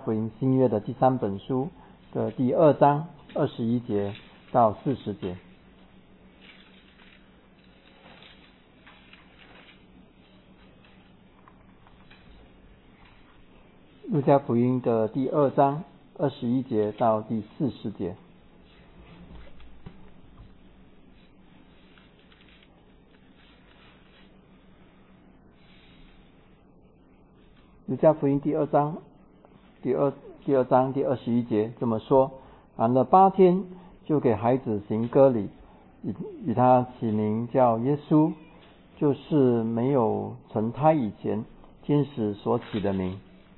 福音新约的第3本书的第2章21节到40节。路加福音的第2章21节到第40节。路加福音第2章第21节这么说：满了8天，就给孩子行割礼，与他起名叫耶稣，就是没有成胎以前天使所起的名。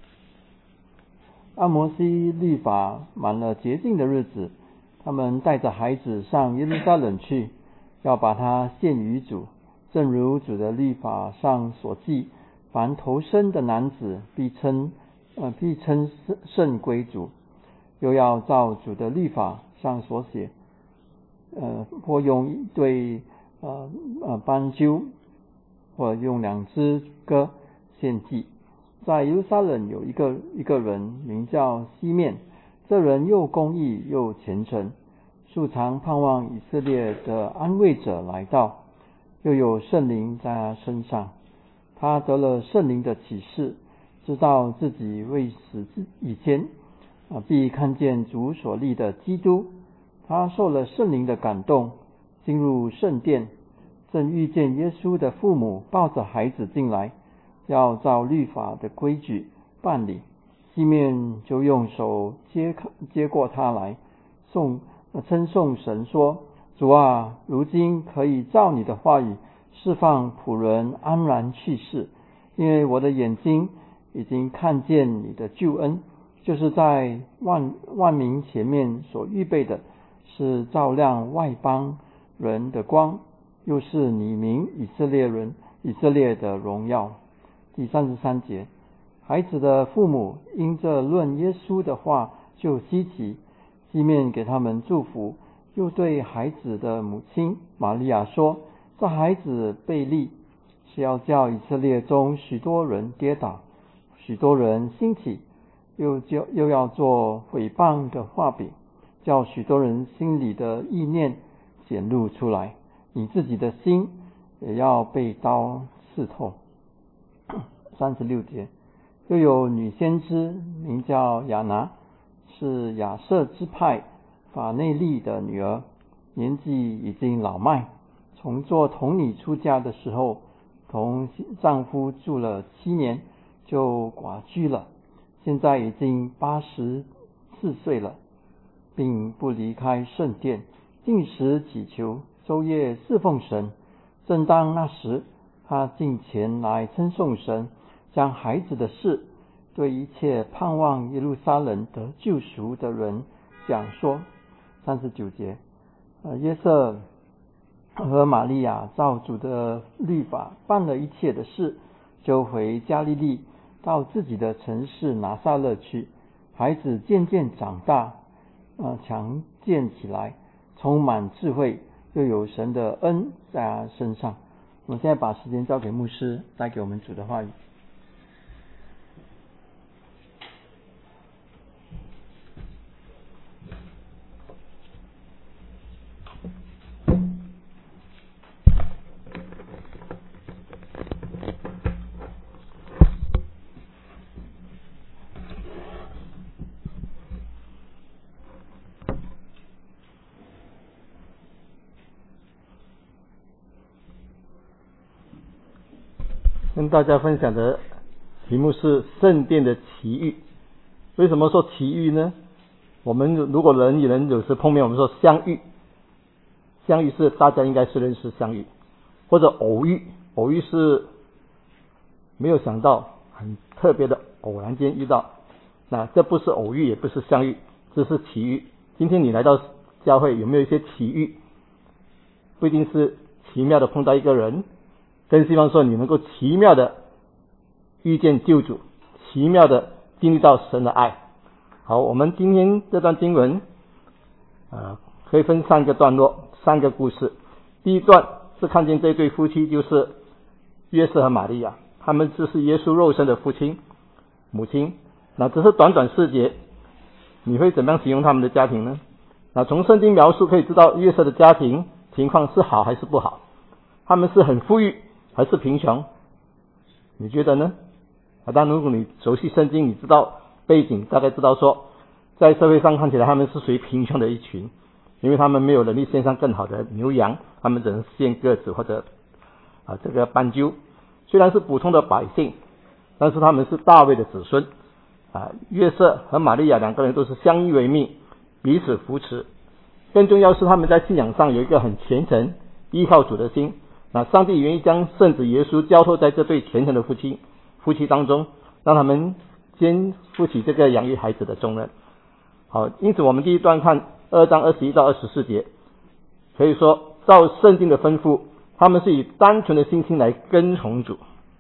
按摩西律法满了洁净的日子，他们带着孩子上耶路撒冷去，要把他献于主，正如主的律法上所记，凡头生的男子必称圣归主。又要照主的律法上所写，或用一对斑鸠，或用2只鸽献祭。在耶路撒冷有一个人名叫西面，这人又公义又虔诚，素常盼望以色列的安慰者来到，又有圣灵在他身上。他得了圣灵的启示，知道自己未死以前必看见主所立的基督。他受了圣灵的感动，进入圣殿，正遇见耶稣的父母抱着孩子进来，要照律法的规矩办理。西面就用手接过他来，称颂神说：主啊，如今可以照你的话语释放仆人安然去世，因为我的眼睛已经看见你的救恩，就是在万民前面所预备的，是照亮外邦人的光，又是你名以色列的荣耀。第33节，孩子的父母因这论耶稣的话就稀奇，西面给他们祝福，又对孩子的母亲玛利亚说：这孩子被立，是要叫以色列中许多人跌倒，许多人兴起，又要做毁谤的画饼，叫许多人心里的意念显露出来，你自己的心也要被刀刺透。36节，又有女先知名叫亚拿，是亚设支派法内利的女儿，年纪已经老迈，从做童女出嫁的时候，同丈夫住了7年，就寡居了，现在已经84岁了，并不离开圣殿，禁食祈求，昼夜侍奉神。正当那时，他进前来称颂神，将孩子的事对一切盼望耶路撒冷得救赎的人讲说。39节，约瑟和玛利亚照主的律法办了一切的事，就回加利利，到自己的城市拿撒勒去。孩子渐渐长大，强健起来，充满智慧，又有神的恩在他身上。我们现在把时间交给牧师，带给我们主的话语。跟大家分享的题目是圣殿的奇遇。为什么说奇遇呢？我们如果人与人有时碰面，我们说相遇，相遇是大家应该是认识相遇，或者偶遇，偶遇是没有想到，很特别的偶然间遇到，那这不是偶遇，也不是相遇，这是奇遇。今天你来到教会，有没有一些奇遇？不一定是奇妙的碰到一个人，更希望说你能够奇妙的遇见救主，奇妙的经历到神的爱。好，我们今天这段经文可以分3个段落，3个故事。第一段是看见这对夫妻，就是约瑟和玛利亚，他们就是耶稣肉身的父亲母亲。 那只是短短4节，你会怎么样形容他们的家庭呢？那从圣经描述可以知道约瑟的家庭情况是好还是不好，他们是很富裕还是贫穷，你觉得呢？但如果你熟悉圣经，你知道背景，大概知道说在社会上看起来他们是属于贫穷的一群，因为他们没有能力献上更好的牛羊，他们只能献鸽子或者这个斑鸠。虽然是普通的百姓，但是他们是大卫的子孙约瑟和玛利亚2个人都是相依为命，彼此扶持。更重要是他们在信仰上有一个很虔诚依靠主的心。那上帝愿意将圣子耶稣交托在这对虔诚的夫妻当中，让他们肩负起这个养育孩子的重任。好，因此我们第一段看2章21到24节，可以说照圣经的吩咐，他们是以单纯的心来跟从主。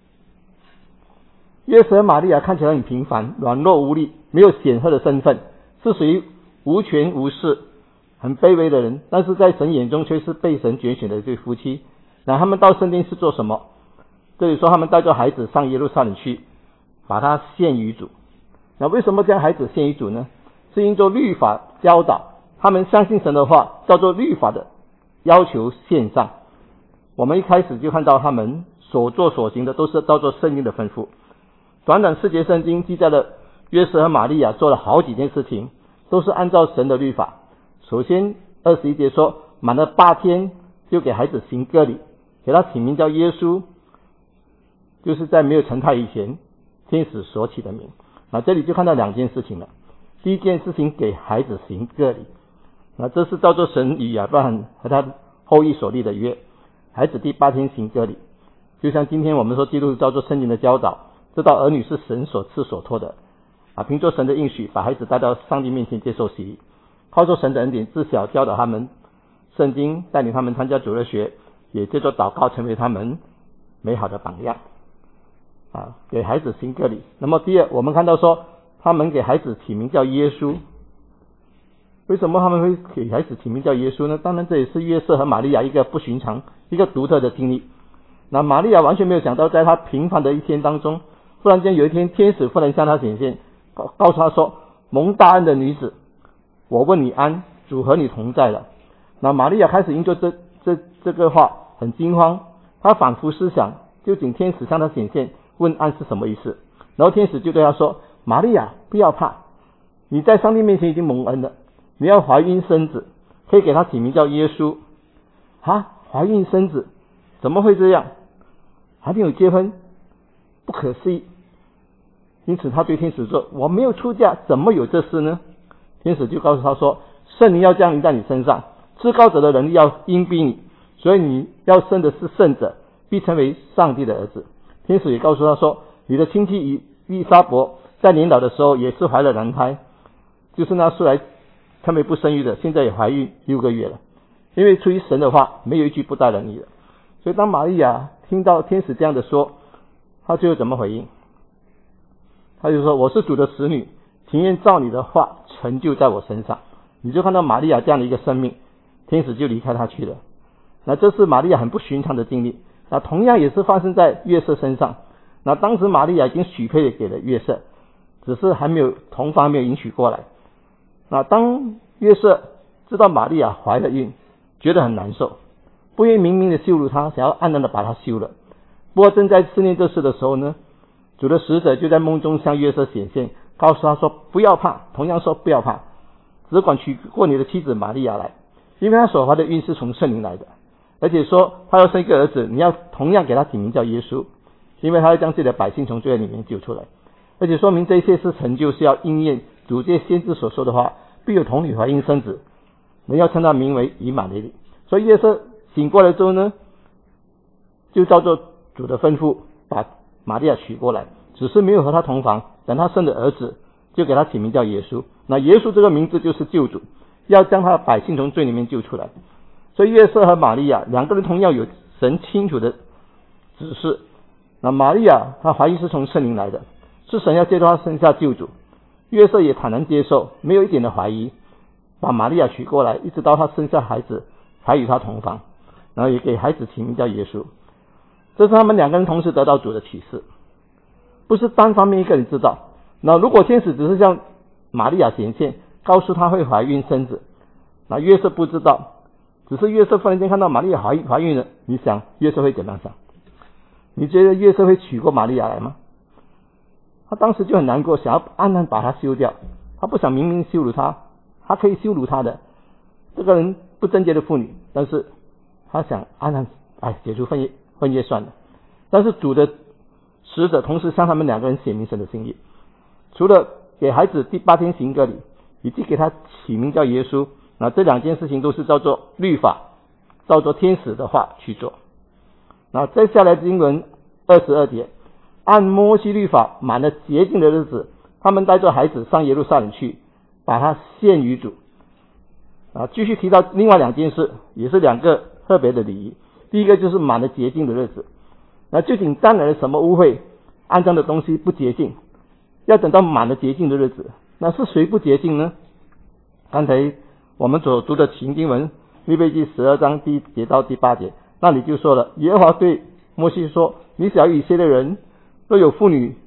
约瑟和玛利亚看起来很平凡，软弱无力，没有显赫的身份，是属于无权无势很卑微的人，但是在神眼中却是被神拣选的一对夫妻。那他们到圣殿是做什么？这里说他们带着孩子上耶路撒冷去，把他献于主。那为什么将孩子献于主呢？是因着律法教导，他们相信神的话，照着律法的要求献上。我们一开始就看到他们所做所行的都是照着圣经的吩咐。短短4节圣经记载了约瑟和玛利亚做了好几件事情，都是按照神的律法。首先21节说，满了8天就给孩子行割礼，给他起名叫耶稣，就是在没有成胎以前天使所起的名。那这里就看到2件事情了。第一件事情，给孩子行割礼，那这是照着神与亚伯拉罕和他后裔所立的约，孩子第8天行割礼。就像今天我们说基督照着圣经的教导，知道儿女是神所赐所托的凭着神的应许，把孩子带到上帝面前接受洗礼，靠着神的恩典自小教导他们圣经，带领他们参加主日学，也借着祷告成为他们美好的榜样给孩子行割礼。那么第二，我们看到说他们给孩子起名叫耶稣。为什么他们会给孩子起名叫耶稣呢？当然这也是约瑟和玛利亚一个不寻常一个独特的经历。那玛利亚完全没有想到，在她平凡的一天当中，忽然间有一天天使忽然向她显现，告诉她说，蒙大恩的女子，我问你安，主和你同在了。那玛利亚开始因着这个话很惊慌，她反复思想究竟天使向她显现问安是什么意思。然后天使就对她说，玛利亚不要怕，你在上帝面前已经蒙恩了，你要怀孕生子，可以给他起名叫耶稣。怀孕生子怎么会这样？还没有结婚，不可思议。因此他对天使说，我没有出嫁，怎么有这事呢？天使就告诉他说，圣灵要降临在你身上，至高者的能力要荫庇你，所以你要生的是圣者，必成为上帝的儿子。天使也告诉他说，你的亲戚以撒伯在年老的时候也是怀了男胎，就是那素来他们不生育的，现在也怀孕6个月了。因为出于神的话，没有一句不带人意的。所以当玛利亚听到天使这样的说，他最后怎么回应？他就说，我是主的使女，情愿照你的话成就在我身上。你就看到玛利亚这样的一个生命，天使就离开他去了。那这是玛利亚很不寻常的经历。那同样也是发生在约瑟身上。那当时玛利亚已经许配给了约瑟，只是还没有同房没有迎娶过来。那当约瑟知道玛利亚怀了孕，觉得很难受，不愿意明明的羞辱她，想要暗暗的把她休了。不过正在思念这事的时候呢，主的使者就在梦中向约瑟显现，告诉他说，不要怕，同样说不要怕，只管娶过你的妻子玛利亚来，因为她所怀的孕是从圣灵来的。而且说她要生一个儿子，你要同样给他起名叫耶稣，因为他要将自己的百姓从罪恶里面救出来。而且说明这一切是成就，是要应验主借先知所说的话，必有童女怀孕生子，人要称他名为以马内利。所以约瑟醒过来之后呢，就照着主的吩咐把玛利亚娶过来，只是没有和他同房。等他生的儿子，就给他起名叫耶稣。那耶稣这个名字就是救主，要将他的百姓从罪里面救出来。所以约瑟和玛利亚2个人同样有神清楚的指示。那玛利亚她怀疑是从圣灵来的，是神要借着她生下救主。约瑟也坦然接受，没有一点的怀疑，把玛利亚娶过来，一直到她生下孩子才与她同房，然后也给孩子起名叫耶稣。这是他们2个人同时得到主的启示，不是单方面一个人知道， 那如果天使只是向玛利亚显现，告诉她会怀孕生子，那约瑟不知道，只是约瑟忽然间看到玛利亚怀孕了，你想约瑟会怎么样想？你觉得约瑟会娶过玛利亚来吗？他当时就很难过，想要暗暗把她休掉，他不想明明羞辱她，他可以羞辱她的，这个人不贞洁的妇女，但是他想暗暗解除婚约算了。但是主的使者同时向他们两个人写明神的心意，除了给孩子第8天行割礼，以及给他起名叫耶稣，那这2件事情都是照做律法，照做天使的话去做。那再下来的经文22节，按摩西律法满了洁净的日子，他们带着孩子上耶路撒冷去，把他献于主。继续提到另外2件事，也是2个特别的礼仪。第一个就是满了洁净的日子，那究竟沾染了什么污秽，肮脏的东西不洁净，要等到满了洁净的日子。那是谁不洁净呢？刚才我们所读的经文利未记12章第1节到第8节，那里就说了，耶和华对摩西说，你小以色列人若有妇人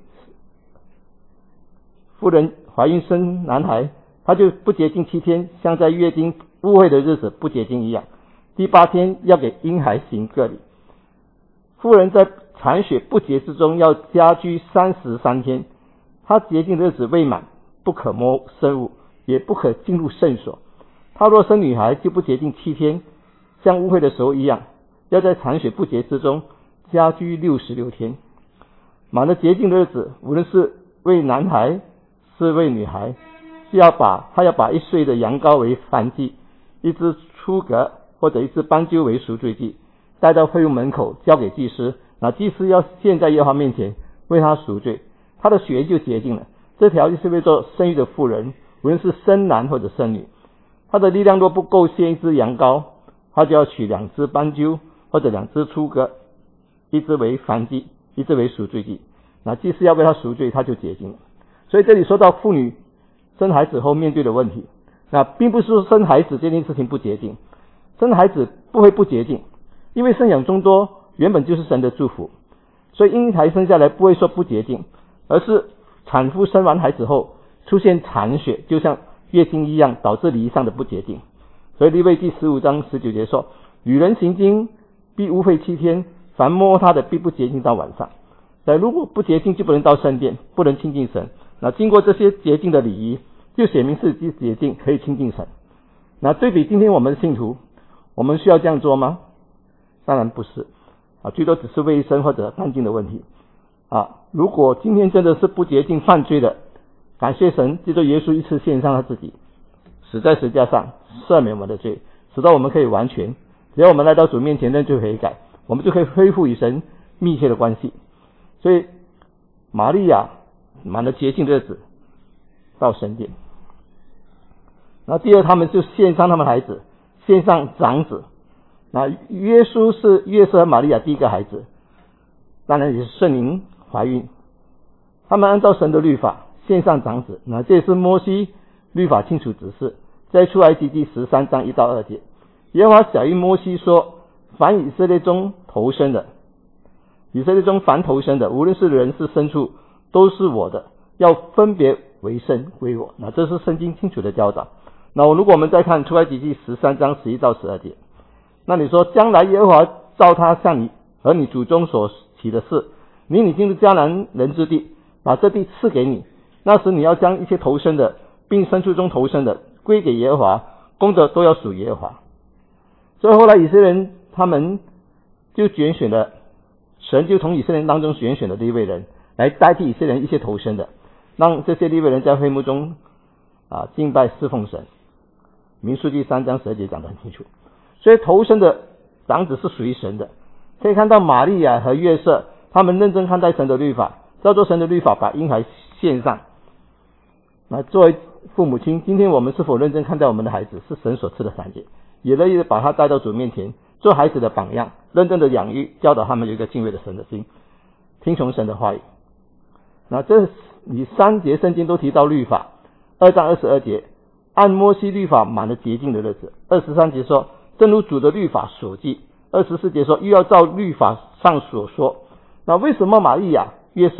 怀孕生男孩，他就不洁净7天，像在月经污秽的日子不洁净一样。第8天要给婴孩行割礼。妇人在产血不洁之中要家居33天，她洁净的日子未满，不可摸生物，也不可进入圣所。她若生女孩，就不洁净7天，像污秽的时候一样，要在产血不洁之中家居66天。满了洁净的日子，无论是为男孩是为女孩，他要把1岁的羊羔为燔祭，1只初革或者1只斑鸠为赎罪祭，带到会幕门口交给祭司，那祭司要献在耶和华面前为他赎罪，他的血就洁净了。这条就是为做生育的妇人，无论是生男或者生女，他的力量若不够献1只羊羔，他就要取2只斑鸠或者2只初革，1只为燔祭，1只为赎罪祭，那祭司要为他赎罪，他就洁净了。所以这里说到妇女生孩子后面对的问题，那并不是说生孩子这件事情不洁净，生孩子不会不洁净，因为生养众多原本就是神的祝福，所以婴孩生下来不会说不洁净，而是产妇生完孩子后出现产血，就像月经一样，导致礼仪上的不洁净。所以利未记15章19节说，女人行经必污秽7天，凡摸她的必不洁净到晚上。如果不洁净就不能到圣殿，不能亲近神。那经过这些洁净的礼仪，就显明自己洁净，可以亲近神。那对比今天我们的信徒，我们需要这样做吗？当然不是最多只是卫生或者干净的问题如果今天真的是不洁净犯罪的，感谢神，借着耶稣一次献上他自己，死在十字架上赦免我们的罪，使到我们可以完全，只要我们来到主面前认罪悔改，我们就可以恢复与神密切的关系。所以玛利亚满了洁净的日子到圣殿。然后第二，他们就献上他们孩子，献上长子。那耶稣是约瑟和玛利亚第一个孩子，当然也是圣灵怀孕。他们按照神的律法献上长子，那这也是摩西律法清楚指示，在出埃及记13章1到2节，耶和华晓谕摩西说，凡以色列中头生的，凡头生的，无论是人是牲畜，都是我的，要分别为圣归我。那这是圣经清楚的教导。那如果我们再看出埃及记13章11到12节，那你说将来耶和华照他向你和你祖宗所起的事，领你进入迦南人之地，把这地赐给你，那时你要将一切头生的并牲畜中头生的归给耶和华，功德都要属耶和华。所以后来以色列人他们就拣选了，神就从以色列人当中选了利未人来代替以色列人一些头生的，让这些利未人在会幕中敬拜侍奉神。民数记3章12节讲得很清楚。所以头生的长子是属于神的。可以看到玛利亚和约瑟他们认真看待神的律法，照做神的律法把婴孩献上。那作为父母亲，今天我们是否认真看待我们的孩子是神所赐的产业，也乐意的把他带到主面前，做孩子的榜样，认真的养育，教导他们有一个敬畏的神的心，听从神的话语。那这以3节圣经都提到律法。2章22节，按摩西律法满了洁净的日子。23节说，正如主的律法所记。24节说，又要照律法上所说。那为什么玛利亚、约瑟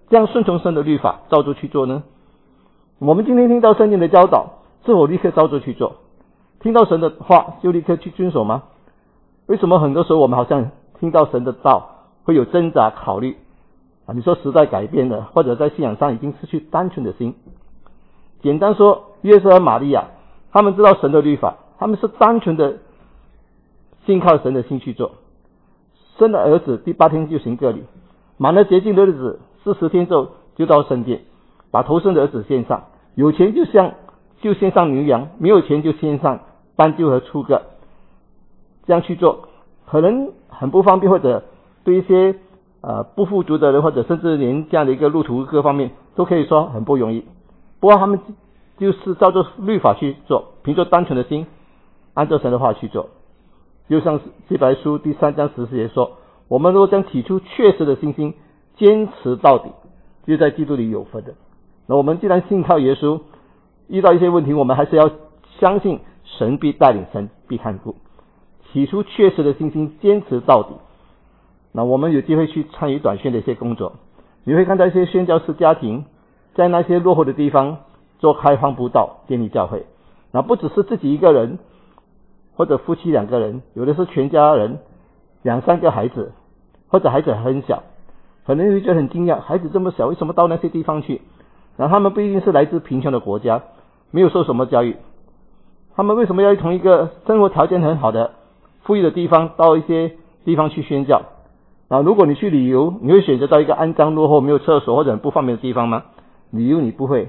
这样顺从神的律法照着去做呢？我们今天听到圣经的教导，是否立刻照着去做？听到神的话就立刻去遵守吗？为什么很多时候我们好像听到神的道会有挣扎考虑你说时代改变了，或者在信仰上已经失去单纯的心。简单说，约瑟和玛利亚他们知道神的律法，他们是单纯的信靠神的心去做。生了儿子第8天就行割礼，满了洁净的日子40天之后就到圣殿，把头生的儿子献上，有钱就献上牛羊，没有钱就献上斑鸠和雏鸽。这样去做可能很不方便，或者对一些不富足的人，或者甚至连这样的一个路途各方面都可以说很不容易。不过他们就是照着律法去做，凭着单纯的心按照神的话去做。就像希伯来书第3章14节说，我们若将起初确实的信心坚持到底，就在基督里有分的。那我们既然信靠耶稣，遇到一些问题我们还是要相信神必带领，神必看顾。起初确实的信心坚持到底。那我们有机会去参与短宣的一些工作，你会看到一些宣教士家庭在那些落后的地方做开荒布道，建立教会。那不只是自己一个人，或者夫妻2个人，有的是全家人，2、3个孩子，或者孩子很小，可能会觉得很惊讶，孩子这么小为什么到那些地方去？然后他们不一定是来自贫穷的国家，没有受什么教育，他们为什么要从一个生活条件很好的富裕的地方到一些地方去宣教？如果你去旅游，你会选择到一个肮脏落后没有厕所或者很不方便的地方吗？旅游你不会。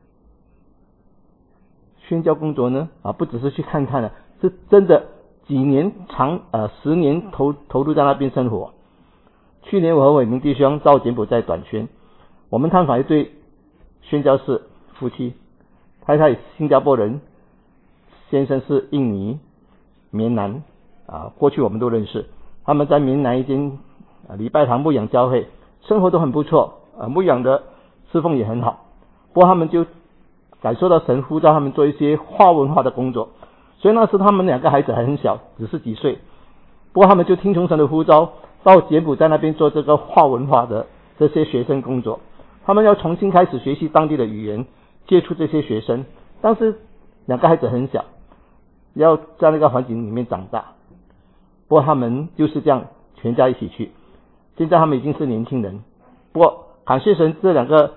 宣教工作呢不只是去看看了，是真的几年10年投入在那边生活。去年我和伟明弟兄到柬埔寨短宣，我们探访一对宣教士夫妻，太太新加坡人，先生是印尼缅南过去我们都认识。他们在缅南一间礼拜堂牧养教会，生活都很不错，牧养的侍奉也很好。不过他们就感受到神呼召他们做一些画文化的工作，所以那时他们2个孩子还很小，只是几岁。不过他们就听从神的呼召，到柬埔寨那边做这个画文化的这些学生工作。他们要重新开始学习当地的语言，接触这些学生。但是2个孩子很小，要在那个环境里面长大。不过他们就是这样全家一起去。现在他们已经是年轻人，不过感谢神，他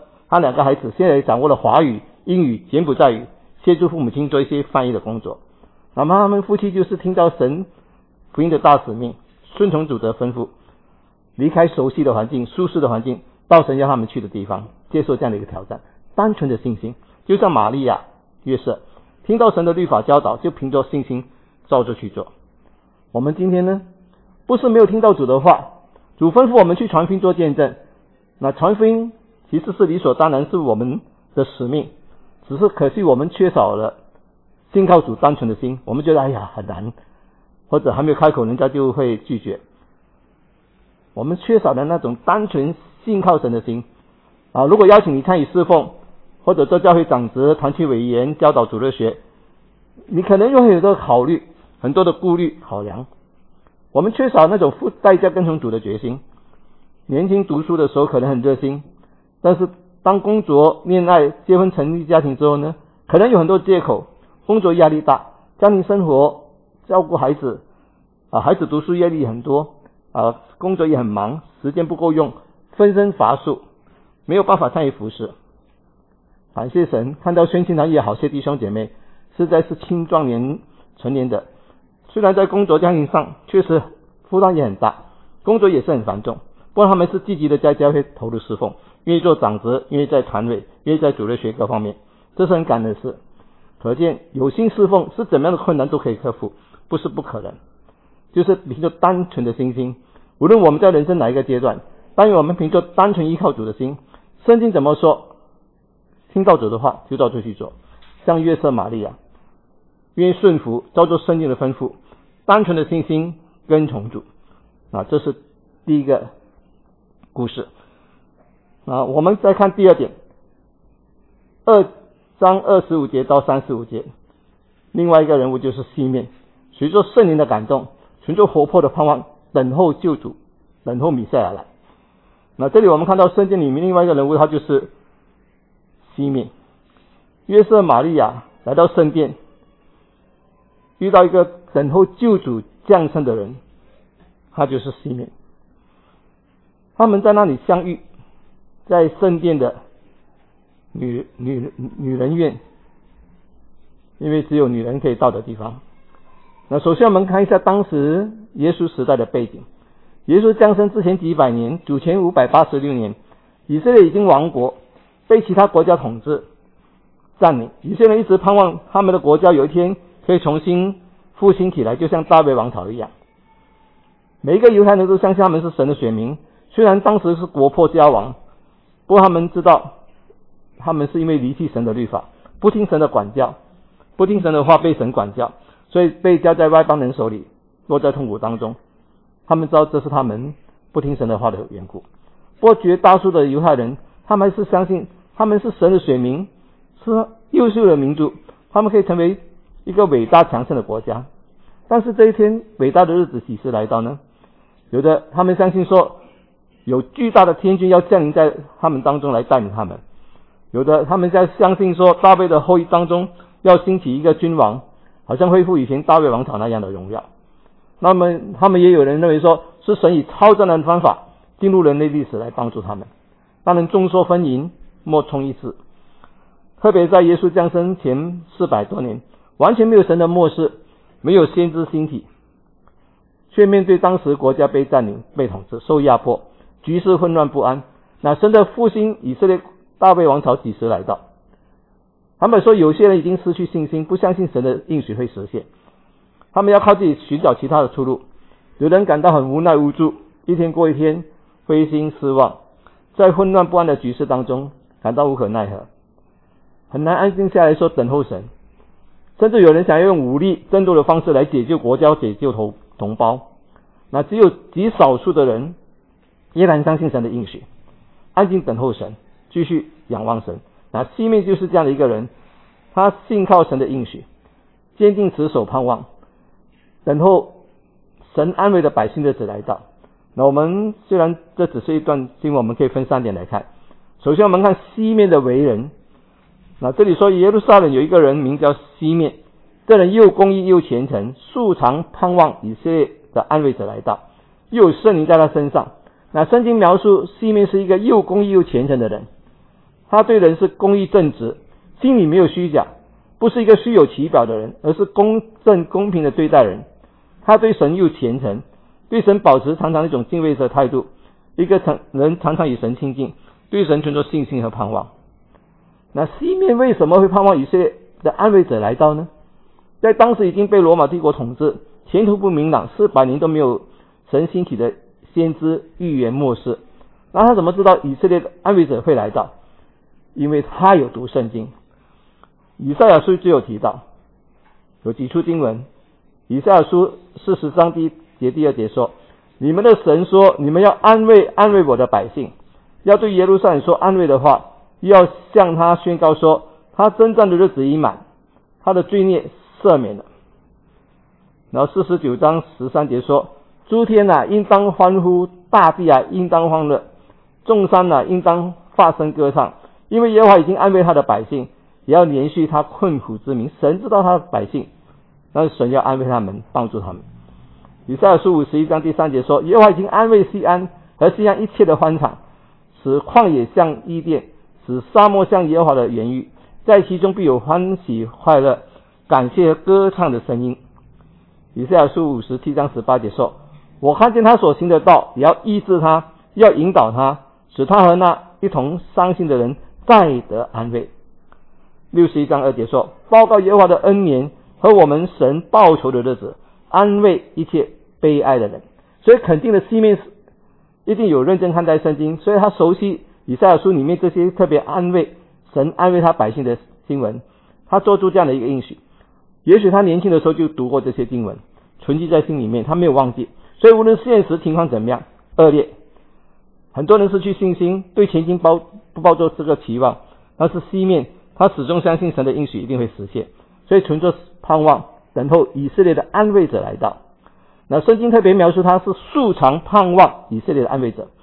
2个孩子现在掌握了华语、英语、柬埔寨语，协助父母亲做一些翻译的工作。那么他们夫妻就是听到神福音的大使命，顺从主的吩咐，离开熟悉的环境、舒适的环境，到神要他们去的地方，接受这样的一个挑战。单纯的信心，就像玛利亚、约瑟听到神的律法教导，就凭着信心照着去做。我们今天呢，不是没有听到主的话，主吩咐我们去传福音做见证，那传福音其实是理所当然，是我们的使命，只是可惜我们缺少了信靠主单纯的心。我们觉得很难，或者还没有开口人家就会拒绝。我们缺少了那种单纯信靠神的心如果邀请你参与侍奉，或者做教会长职、团契委员、教导主日学，你可能又会有这个考虑，很多的顾虑考量。我们缺少那种付代价跟从主的决心。年轻读书的时候可能很热心，但是当工作、恋爱、结婚、成立家庭之后呢，可能有很多借口，工作压力大，家庭生活照顾孩子孩子读书压力很多工作也很忙，时间不够用，分身乏术，没有办法参与服事。感谢神，看到宣庆堂也好些弟兄姐妹实在是青壮年成年的，虽然在工作家庭上确实负担也很大，工作也是很繁重，不过他们是积极的在教会投入侍奉，愿意做长职，愿意在团委，愿意在主日学各方面，这是很感恩的事。可见有心侍奉是怎么样的困难都可以克服，不是不可能，就是凭着单纯的信心。无论我们在人生哪一个阶段，但愿我们凭着单纯依靠主的心，圣经怎么说，听到主的话就照着去做。像约瑟、玛利亚愿意顺服，照着圣经的吩咐，单纯的信心跟从主这是第一个故事我们再看第2点，2章25节到35节，另外一个人物就是西面，随着圣灵的感动，存着活泼的盼望，等候救主，等候弥赛亚来。 那这里我们看到圣经里面另外一个人物，他就是西面。约瑟玛利亚来到圣殿，遇到一个等候救主降生的人，他就是西面。他们在那里相遇，在圣殿的女人院，因为只有女人可以到的地方。那首先我们看一下当时耶稣时代的背景。耶稣降生之前几百年，主前586年，以色列已经亡国，被其他国家统治占领。以色列人一直盼望他们的国家有一天可以重新复兴起来，就像大卫王朝一样。每一个犹太人都相信他们是神的选民，虽然当时是国破家亡，不过他们知道他们是因为离弃神的律法，不听神的管教，不听神的话，被神管教，所以被交在外邦人手里，落在痛苦当中。他们知道这是他们不听神的话的缘故。不过绝大多数的犹太人，他们还是相信他们是神的选民，是优秀的民族，他们可以成为一个伟大强盛的国家。但是这一天伟大的日子几时来到呢？有的他们相信说有巨大的天军要降临在他们当中来带领他们，有的他们在相信说大卫的后裔当中要兴起一个君王，好像恢复以前大卫王朝那样的荣耀。那么他们也有人认为说是神以超自然的方法进入人类历史来帮助他们。当然众说纷纭，莫衷一是。特别在耶稣降生前400多年，完全没有神的默示，没有先知兴起，却面对当时国家被占领、被统治、受压迫，局势混乱不安。那神的复兴以色列大卫王朝几时来到？他们说有些人已经失去信心，不相信神的应许会实现，他们要靠自己寻找其他的出路。有人感到很无奈无助，一天过一天，灰心失望，在混乱不安的局势当中感到无可奈何，很难安静下来说等候神。甚至有人想要用武力争夺的方式来解救国家、解救同胞。那只有极少数的人依然相信神的应许，安静等候神，继续仰望神。那西面就是这样的一个人，他信靠神的应许，坚定持守盼望，等候神安慰的百姓的日子来到。那我们虽然这只是一段经文，我们可以分3点来看。首先我们看西面的为人。那这里说耶路撒冷有一个人名叫西面，这人又公义又虔诚，素常盼望以色列的安慰者来到，又有圣灵在他身上。那圣经描述西面是一个又公义又虔诚的人，他对人是公义正直，心里没有虚假，不是一个虚有其表的人，而是公正公平的对待人。他对神又虔诚，对神保持常常一种敬畏的态度，一个人常常与神亲近，对神存着信心和盼望。那西面为什么会盼望以色列的安慰者来到呢？在当时已经被罗马帝国统治，前途不明朗，400年都没有神兴起的先知预言默示。那他怎么知道以色列的安慰者会来到？因为他有读圣经。以赛亚书就有提到，有几处经文。以赛亚书40章1节2节说，你们的神说，你们要安慰我的百姓，要对耶路撒冷说安慰的话，要向他宣告说，他征战的日子已满，他的罪孽赦免了。然后49章13节说，诸天啊应当欢呼，大地啊应当欢乐，众山啊应当发声歌唱，因为耶和华已经安慰他的百姓，也要连续他困苦之民。神知道他的百姓，但是神要安慰他们，帮助他们。以赛亚书51章3节说，耶和华已经安慰西安和西安一切的欢场，使旷野像伊甸，使沙漠像耶和华的园域，在其中必有欢喜快乐，感谢歌唱的声音。以赛亚书57章18节说，我看见他所行的道，也要医治他，要引导他，使他和那一同伤心的人再得安慰。61章2节说，报告耶和华的恩年和我们神报仇的日子，安慰一切悲哀的人。所以肯定的西面一定有认真看待圣经，所以他熟悉以赛亚书里面这些特别安慰神安慰他百姓的经文，他做出这样的一个应许。也许他年轻的时候就读过这些经文，存记在心里面，他没有忘记。所以无论现实情况怎么样恶劣，很多人失去信心，对前景不抱着这个期望，但是西面他始终相信神的应许一定会实现，所以存着盼望，等候以色列的安慰者来到。那圣经特别描述他是素常盼望以色列的安慰者，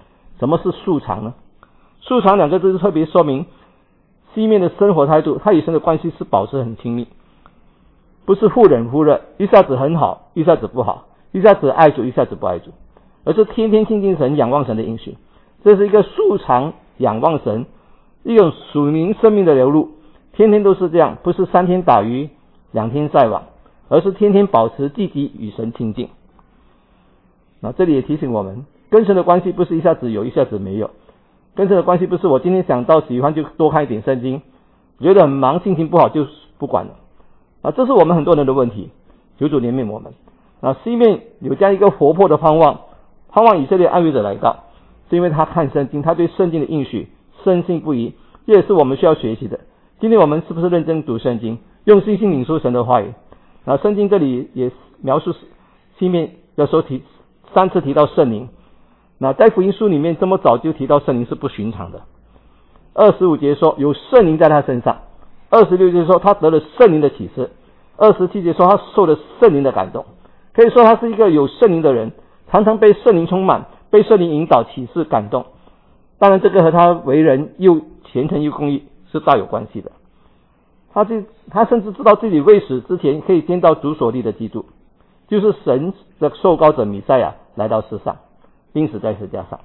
什么是素常呢？素常两个字特别说明西面的生活态度，他与神的关系是保持很亲密，不是忽冷忽热，一下子很好，一下子不好，一下子爱主，一下子不爱主，而是天天亲近神，仰望神的应许。这是一个素常仰望神，一种属灵生命的流露，天天都是这样，不是3天打鱼2天晒网，而是天天保持积极与神亲近。那这里也提醒我们，跟神的关系不是一下子有一下子没有，跟神的关系不是我今天想到喜欢就多看一点圣经，觉得很忙心情不好就不管了这是我们很多人的问题，求主怜悯我们。西面有这样一个活泼的盼望以色列安慰者来到，是因为他看圣经，他对圣经的应许深信不疑，这也是我们需要学习的。今天我们是不是认真读圣经，用信心领受神的话语？圣经这里也描述西面有时候3次提到圣灵，在福音书里面这么早就提到圣灵是不寻常的。25节说有圣灵在他身上，26节说他得了圣灵的启示，27节说他受了圣灵的感动。可以说他是一个有圣灵的人，常常被圣灵充满，被圣灵引导启示感动。当然这个和他为人又虔诚又公义是大有关系的。他甚至知道自己未死之前可以见到主所立的基督，就是神的受膏者弥赛亚来到世上，钉死在十字架上。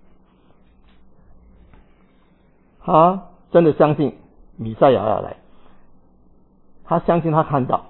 他真的相信弥赛亚要来，他相信他看到，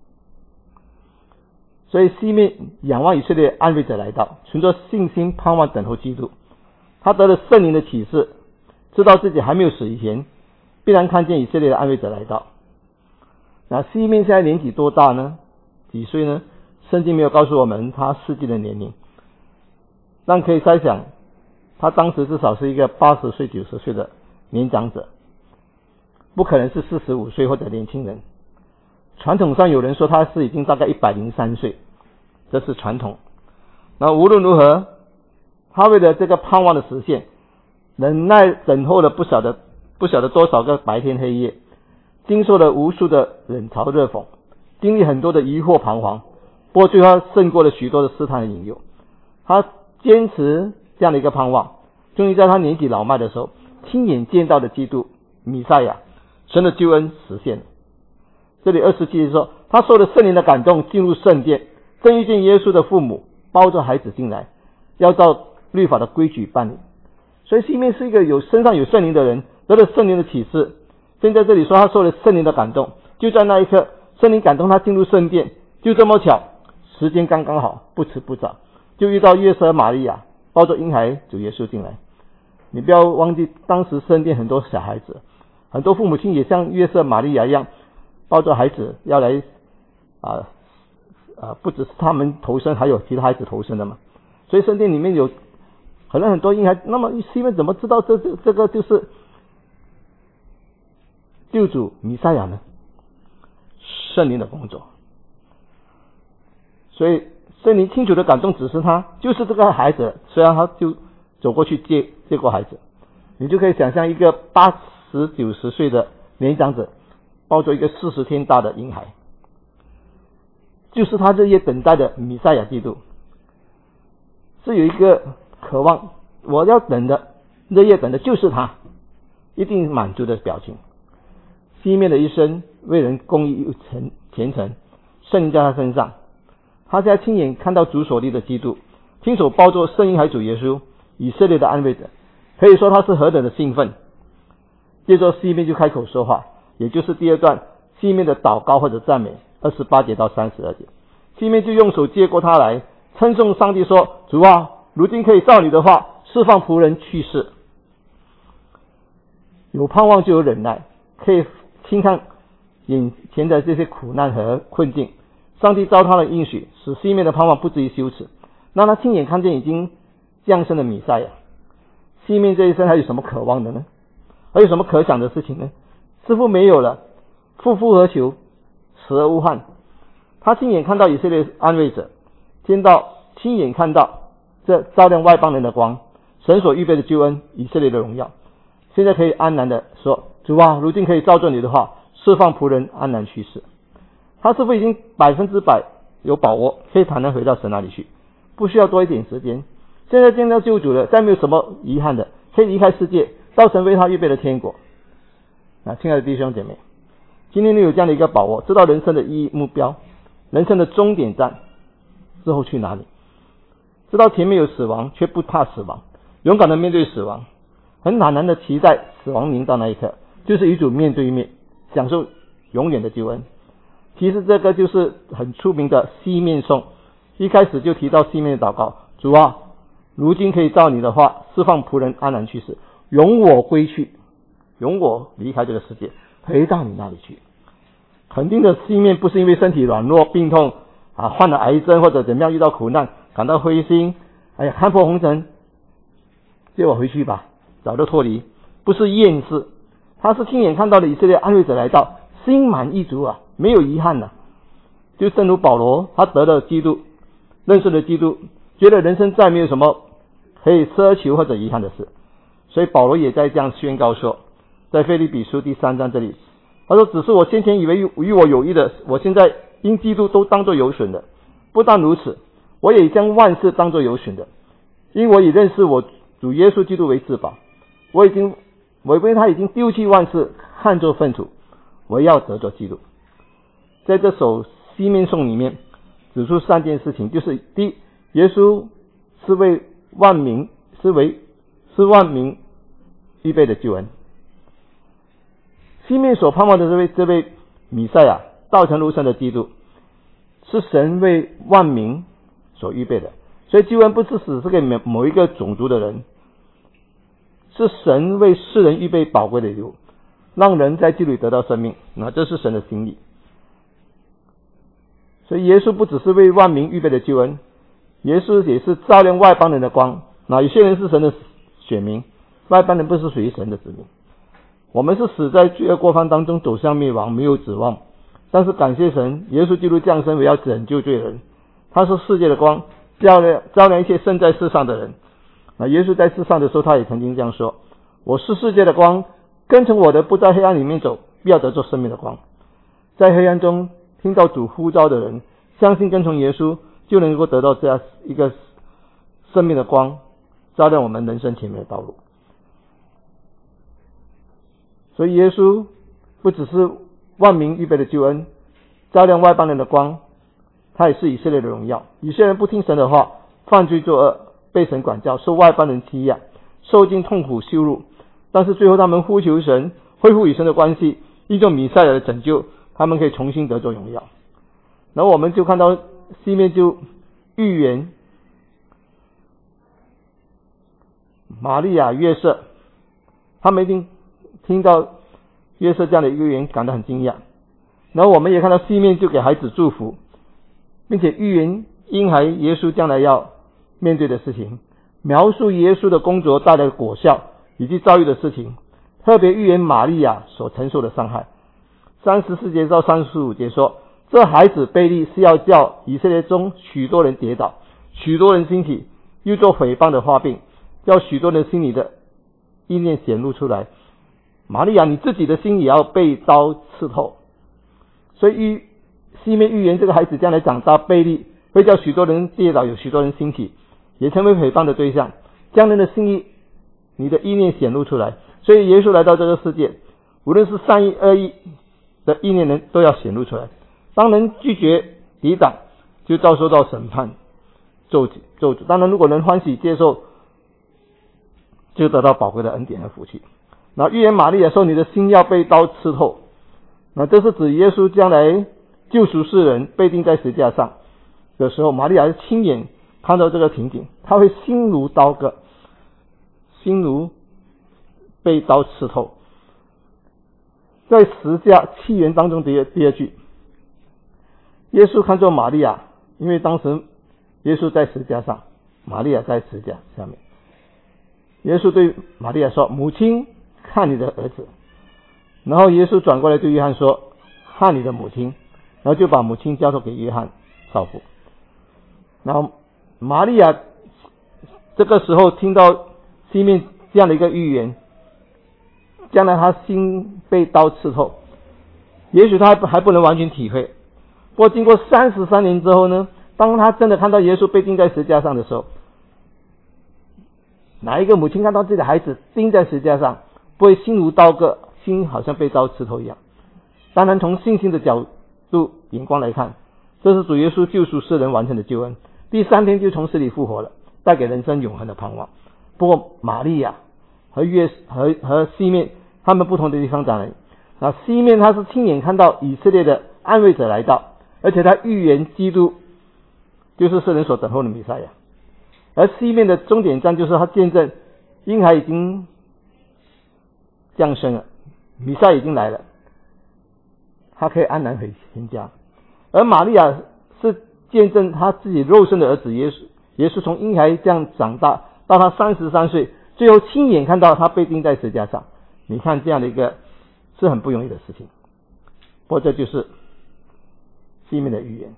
所以西面仰望以色列安慰者来到，存着信心盼望等候基督。他得了圣灵的启示，知道自己还没有死以前必然看见以色列的安慰者来到。西面现在年纪多大呢？几岁呢？圣经没有告诉我们他实际的年龄，但可以猜想他当时至少是一个80岁90岁的年长者，不可能是45岁或者年轻人。传统上有人说他是已经大概103岁，这是传统。无论如何，他为了这个盼望的实现，忍耐等候了不晓得多少个白天黑夜，经受了无数的冷嘲热讽，经历很多的疑惑彷徨，不过最后胜过了许多的试探和引诱。他坚持这样的一个盼望，终于在他年纪老迈的时候，亲眼见到的基督弥赛亚，神的救恩实现了。这里27节说，他受了圣灵的感动，进入圣殿，正遇见耶稣的父母抱着孩子进来，要照律法的规矩办理。所以西面是一个身上有圣灵的人，得了圣灵的启示。现在这里说他受了圣灵的感动，就在那一刻圣灵感动他进入圣殿，就这么巧，时间刚刚好，不迟不早，就遇到约瑟玛利亚抱着婴孩主耶稣进来。你不要忘记当时圣殿很多小孩子，很多父母亲也像约瑟玛利亚一样抱着孩子要来不只是他们投生，还有其他孩子投生的嘛。所以圣殿里面有可能很多婴孩，那么西面怎么知道这个就是救主弥赛亚呢？圣灵的工作。所以圣灵清楚的感动指示他就是这个孩子，虽然他就走过去接过孩子，你就可以想象一个80、90岁的年长者抱着一个40天大的婴孩，就是他日夜等待的弥赛亚基督。是有一个渴望，我要等的日夜等的就是他，一定满足的表情。西面的一生为人公义又虔诚，圣灵在他身上，他现在亲眼看到主所立的基督，亲手抱着圣婴孩主耶稣，以色列的安慰者，可以说他是何等的兴奋。接着西面就开口说话，也就是第二段西面的祷告或者赞美，28节到32节。西面就用手接过他来，称颂上帝说，主啊，如今可以照你的话释放仆人去世。有盼望就有忍耐，可以轻看眼前的这些苦难和困境，上帝照他的应许，使西面的盼望不至于羞耻，让他亲眼看见已经降生的弥赛亚。西面这一生还有什么渴望的呢？还有什么可想的事情呢？似乎没有了，夫复何求，死而无憾。他亲眼看到以色列安慰者，亲眼看到这照亮外邦人的光，神所预备的救恩，以色列的荣耀。现在可以安然的说，主啊，如今可以照着你的话释放仆人安然去世。他是否已经100%有把握可以坦然回到神那里去，不需要多一点时间， 现在见到救主了，再没有什么遗憾的，可以离开世界，到神为他预备的天国。亲爱的弟兄姐妹，今天你有这样的一个把握，知道人生的意义目标，人生的终点站之后去哪里，知道前面有死亡却不怕死亡，勇敢的面对死亡，很坦然的期待死亡临到那一刻，就是与主面对面，享受永远的救恩。其实这个就是很出名的西面颂，一开始就提到西面的祷告，主啊，如今可以照你的话释放仆人安然去世，容我归去，容我离开这个世界，回到你那里去。肯定的西面不是因为身体软弱病痛患了癌症或者怎么样遇到苦难感到灰心，看破红尘，接我回去吧，早就脱离，不是厌世，他是亲眼看到了以色列安慰者来到，心满意足没有遗憾就正如保罗，他得了基督，认识了基督，觉得人生再没有什么可以奢求或者遗憾的事。所以保罗也在这样宣告说，在腓立比书第3章这里，他说，只是我先前以为与我有益的，我现在因基督都当作有损的。不但如此，我也将万事当作有损的，因我以认识我主耶稣基督为至宝。我因为他已经丢弃万事，看作粪土，我要得着基督。在这首西面颂里面指出3件事情，就是第一，耶稣是为万民预备的救恩。西面所盼望的这位弥赛亚，道成肉身的基督，是神为万民所预备的。所以救恩不是只是给某一个种族的人，是神为世人预备宝贵的礼物，让人在基督里得到生命，这是神的心意。所以耶稣不只是为万民预备的救恩，耶稣也是照亮外邦人的光。有些人是神的选民，外邦人不是属于神的子民。我们是死在罪恶过犯当中，走向灭亡，没有指望。但是感谢神，耶稣基督降生为要拯救罪人，他是世界的光，照亮一切生在世上的人。耶稣在世上的时候，他也曾经这样说，我是世界的光，跟从我的不在黑暗里面走，必要得做生命的光。在黑暗中听到主呼召的人，相信跟从耶稣，就能够得到这样一个生命的光，照亮我们人生前面的道路。所以耶稣不只是万民预备的救恩，照亮外邦人的光，他也是以色列的荣耀。以色列人不听神的话，犯罪作恶，被神管教，受外邦人欺压，受尽痛苦羞辱，但是最后他们呼求神，恢复与神的关系，依照弥赛亚的拯救，他们可以重新得着荣耀。然后我们就看到西面就预言玛利亚、约瑟，他们一定听到约瑟这样的一个预言感到很惊讶。然后我们也看到西面就给孩子祝福，并且预言婴孩耶稣将来要面对的事情，描述耶稣的工作带来的果效以及遭遇的事情，特别预言玛利亚所承受的伤害。34节到35节说，这孩子悖逆是要叫以色列中许多人跌倒，许多人兴起，又做毁谤的话病，叫许多人心里的意念显露出来。玛利亚，你自己的心也要被刀刺透。所以西面预言这个孩子将来长大悖逆，会叫许多人跌倒，有许多人兴起，也成为毁谤的对象，将人的心意你的意念显露出来。所以耶稣来到这个世界，无论是善意恶意的意念人都要显露出来。当人拒绝抵挡，就遭受到审判咒诅。当然如果人欢喜接受，就得到宝贵的恩典和福气。那预言玛利亚说，你的心要被刀刺透，那这是指耶稣将来救赎世人被钉在十字架上的时候，玛利亚是亲眼看到这个情景，他会心如刀割，心如被刀刺透。在十字架契言当中第二句，耶稣看作玛利亚，因为当时耶稣在十字架上，玛利亚在十字架下面。耶稣对玛利亚说，母亲，看你的儿子。然后耶稣转过来对约翰说，看你的母亲。然后就把母亲交托给约翰照顾。然后玛利亚这个时候听到西面这样的一个预言，将来他心被刀刺透，也许他还不能完全体会。不过经过33年之后呢，当他真的看到耶稣被钉在十字架上的时候， 哪一个母亲看到自己的孩子钉在十字架上，不会心如刀割，心好像被刀刺透一样？当然从信心的角度眼光来看，这是主耶稣救赎世人完成的救恩，第3天就从死里复活了，带给人生永恒的盼望。不过玛利亚和西面他们不同的地方在哪里？西面他是亲眼看到以色列的安慰者来到，而且他预言基督就是世人所等候的弥赛亚。而西面的终点站就是他见证婴孩已经降生了，弥赛亚已经来了，他可以安然回家。而玛利亚是见证他自己肉身的儿子耶稣，耶稣从婴孩这样长大到他33岁，最后亲眼看到他被钉在十字架上。你看这样的一个是很不容易的事情。不过这就是西面的预言。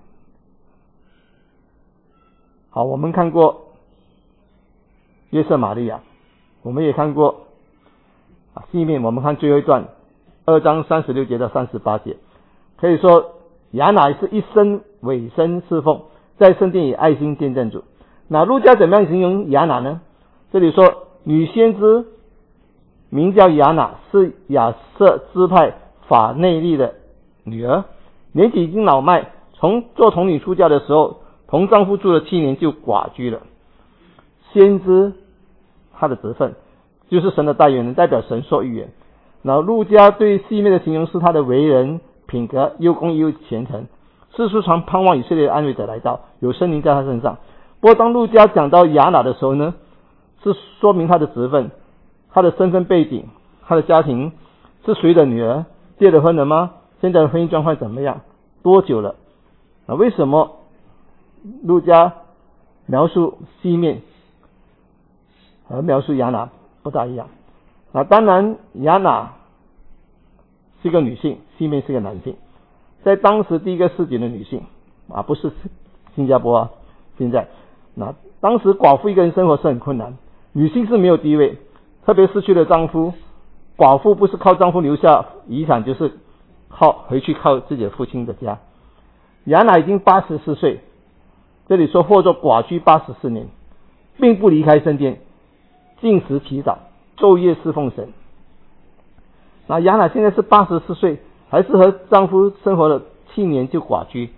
好，我们看过约瑟玛利亚，我们也看过西面，我们看最后一段2章36节到38节，可以说亚乃是一生委身侍奉，在圣殿以爱心见证主。那路加怎么样形容亚乃呢？这里说女先知名叫亚乃，是亚瑟支派法内利的女儿，年纪已经老迈，从做童女出嫁的时候，同丈夫住了7年就寡居了。先知他的职分就是神的代言人，代表神说预言。然后路加对西面的形容是他的为人品格又公义又虔诚，四处常盼望以色列的安慰者来到，有圣灵在他身上。不过当路加讲到亚乃的时候呢，是说明他的职分，他的身份背景，他的家庭是谁的女儿，结了婚了吗？现在的婚姻状况怎么样？多久了？为什么路加描述西面和描述亚乃不大一样？当然亚乃是个女性，西面是个男性，在当时第一个世纪的女性不是新加坡现在当时寡妇一个人生活是很困难，女性是没有地位，特别失去了丈夫，寡妇不是靠丈夫留下遗产，就是回去靠自己的父亲的家。亚乃已经84岁，这里说或者寡居84年，并不离开圣殿，禁食祈祷，昼夜侍奉神。亚乃现在是84岁，还是和丈夫生活了7年就寡居。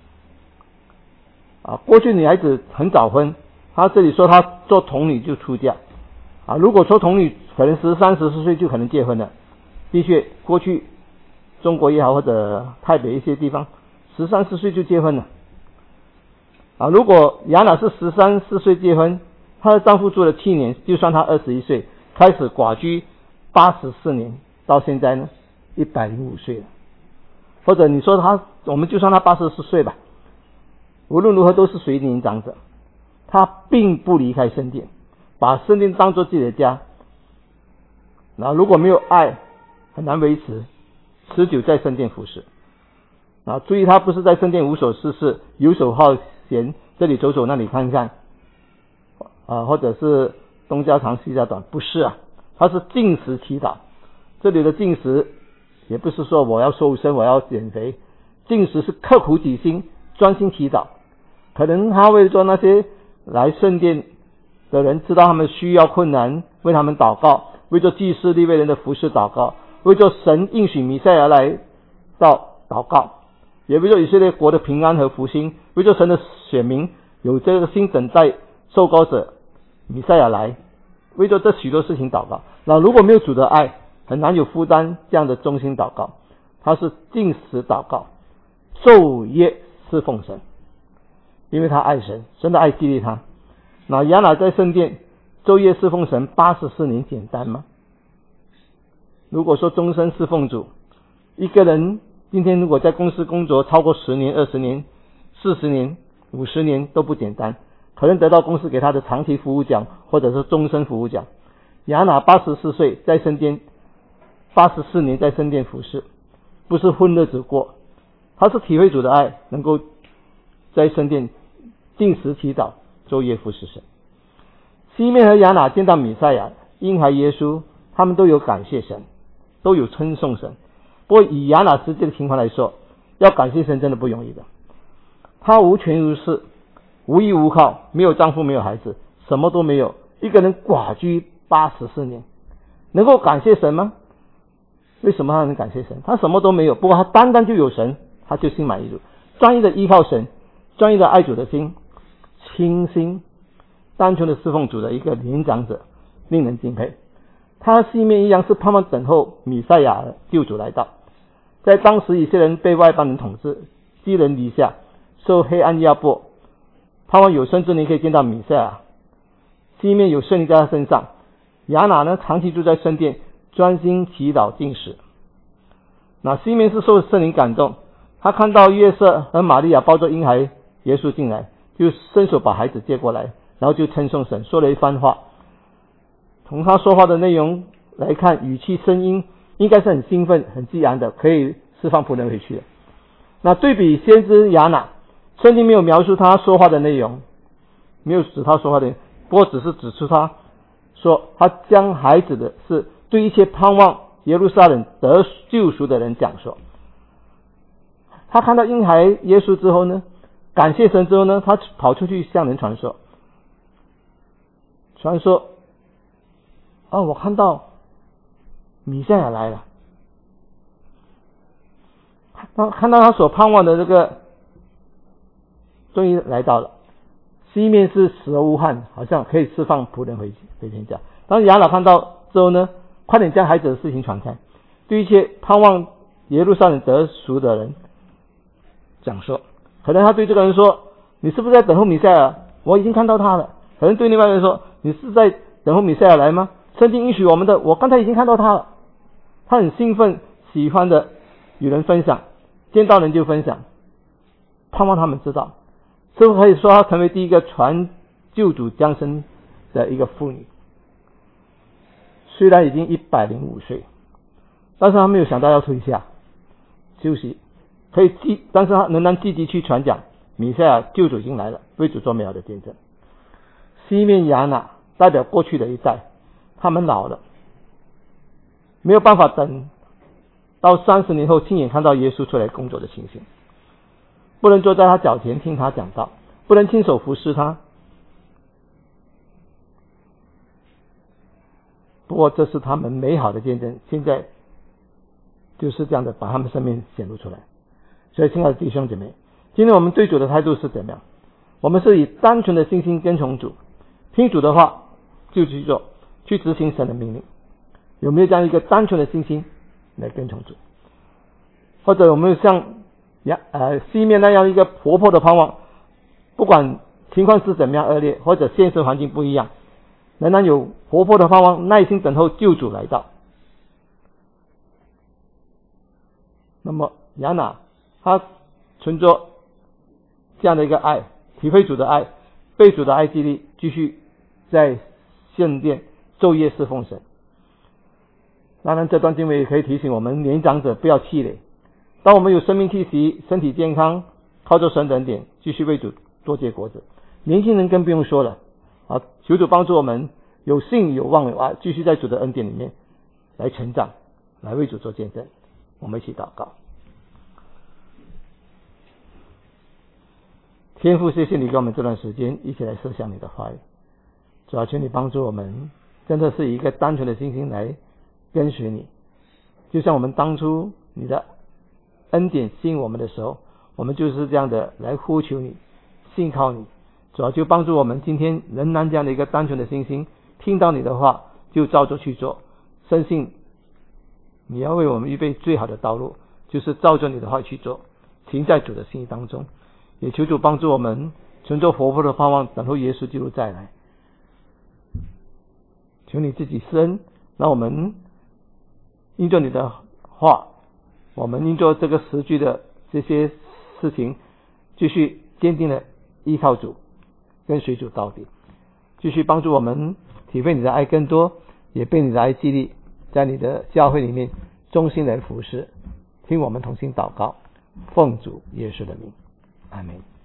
过去女孩子很早婚，她这里说她做童女就出嫁。如果说童女可能13、14岁就可能结婚了。的确，过去中国也好，或者台北一些地方13、14岁就结婚了。如果亚乃是13、14岁结婚，她的丈夫住了7年，就算她21岁，开始寡居84年，到现在呢105岁了。或者你说我们就算她84岁吧，无论如何都是属于年长者，她并不离开圣殿，把圣殿当作自己的家。如果没有爱，很难维持持久在圣殿服侍。注意，她不是在圣殿无所事事，游手好闲，这里走走那里看看或者是东家长西家短，不是她是禁食祈祷。这里的禁食也不是说我要瘦身我要减肥，禁食是刻苦己心，专心祈祷。可能他为了做那些来圣殿的人，知道他们需要困难，为他们祷告，为做祭司利未人的服侍祷告，为做神应许弥赛亚来到祷告，也为做以色列国的平安和复兴，为做神的选民有这个心等待受膏者弥赛亚来，为做这许多事情祷告。如果没有主的爱，很难有负担这样的忠心祷告。他是禁食祷告，昼夜侍奉神，因为他爱神，神的爱激励他。亚乃在圣殿昼夜侍奉神84年简单吗？如果说终身侍奉主，一个人今天如果在公司工作超过10年、20年、40年、50年都不简单，可能得到公司给他的长期服务奖或者是终身服务奖。亚乃84岁在圣殿84年在圣殿服侍，不是混日子过，他是体会主的爱，能够在圣殿禁食祈祷，昼夜服侍神。西面和亚乃见到弥赛亚婴孩耶稣，他们都有感谢神，都有称颂神。不过以亚乃实际的情况来说，要感谢神真的不容易的。他无权无势，无依无靠，没有丈夫没有孩子，什么都没有， 一个人寡居84年，能够感谢神吗？为什么他能感谢神？他什么都没有，不过他单单就有神，他就心满意足，专一的依靠神，专一的爱主的心，清心单纯的侍奉主的一个年长者，令人敬佩。他和西面一样，是盼望等候弥赛亚的救主来到。在当时以色列人被外邦人统治，寄人篱下，受黑暗压迫，盼望有生之年可以见到弥赛亚。西面有圣灵在他身上，亚拿呢长期住在圣殿，专心祈祷禁食。那西面是受圣灵感动，他看到约瑟和玛利亚抱着婴孩耶稣进来，就伸手把孩子接过来，然后就称颂神，说了一番话。从他说话的内容来看，语气声音应该是很兴奋很激昂的，可以释放仆人回去的。那对比先知亚拿，圣经没有描述他说话的内容，没有指他说话的内容，不过只是指出他说他将孩子的事对一切盼望耶路撒冷得救赎的人讲说。他看到婴孩耶稣之后呢，感谢神之后呢，他跑出去向人传说我看到弥赛亚来了。看到他所盼望的这个终于来到了。西面是死而无憾，好像可以释放仆人回天家。当亚拿看到之后呢，快点将孩子的事情传开，对一切盼望耶路撒冷得赎的人讲说。可能他对这个人说，你是不是在等候弥赛亚？我已经看到他了。可能对另外一个人说，你是在等候弥赛亚来吗？圣经允许我们的，我刚才已经看到他了。他很兴奋，喜欢的与人分享，见到人就分享，盼望他们知道。是不是可以说他成为第一个传救主降生的一个妇女？虽然已经105岁，但是他没有想到要退下休息，但是他仍然积极去传讲弥赛亚救主已经来了，为主做美好的见证。西面亚拿代表过去的一代，他们老了，没有办法等到30年后亲眼看到耶稣出来工作的情形，不能坐在他脚前听他讲道，不能亲手服侍他。不过这是他们美好的见证，现在就是这样的把他们生命显露出来。所以亲爱的弟兄姐妹，今天我们对主的态度是怎么样？我们是以单纯的信心跟从主，听主的话就去做，去执行神的命令。有没有这样一个单纯的信心来跟从主？或者有没有像西面那样一个活泼的盼望，不管情况是怎么样恶劣，或者现实环境不一样，仍然有活泼的盼望，耐心等候救主来到。那么亚拿他存着这样的一个爱，体会主的爱，被主的爱激励，继续在圣殿昼夜侍奉神。当然这段经文也可以提醒我们年长者不要气馁，当我们有生命气息，身体健康，靠着神的恩典继续为主多结果子。年轻人更不用说了求主帮助我们有信有望有爱，继续在主的恩典里面来成长，来为主做见证。我们一起祷告。天父，谢谢你给我们这段时间一起来思想你的话语，主要求你帮助我们真的是以一个单纯的信心来跟随你，就像我们当初你的恩典吸引我们的时候，我们就是这样的来呼求你，信靠你。主要就帮助我们今天仍然这样的一个单纯的信心，听到你的话就照着去做，深信你要为我们预备最好的道路，就是照着你的话去做，行在主的心意当中。也求主帮助我们存着活泼的盼望，等候耶稣基督再来。求你自己施恩，让我们因着你的话，我们因着这个时局的这些事情，继续坚定的依靠主，跟随主到底。继续帮助我们体会你的爱更多，也被你的爱激励，在你的教会里面忠心来服侍。听我们同心祷告，奉主耶稣的名，阿们。